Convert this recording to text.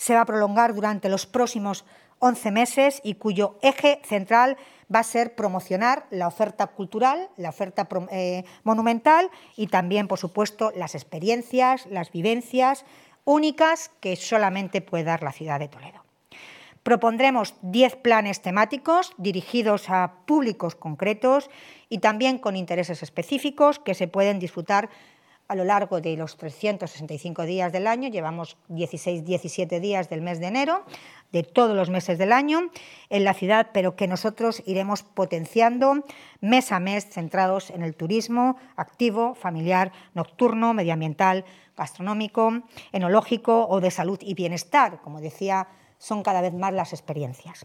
se va a prolongar durante los próximos 11 meses y cuyo eje central va a ser promocionar la oferta cultural, la oferta monumental y también, por supuesto, las experiencias, las vivencias únicas que solamente puede dar la ciudad de Toledo. Propondremos 10 planes temáticos dirigidos a públicos concretos y también con intereses específicos que se pueden disfrutar a lo largo de los 365 días del año. Llevamos 17 días del mes de enero, de todos los meses del año en la ciudad, pero que nosotros iremos potenciando mes a mes, centrados en el turismo activo, familiar, nocturno, medioambiental, gastronómico, enológico o de salud y bienestar. Como decía, son cada vez más las experiencias.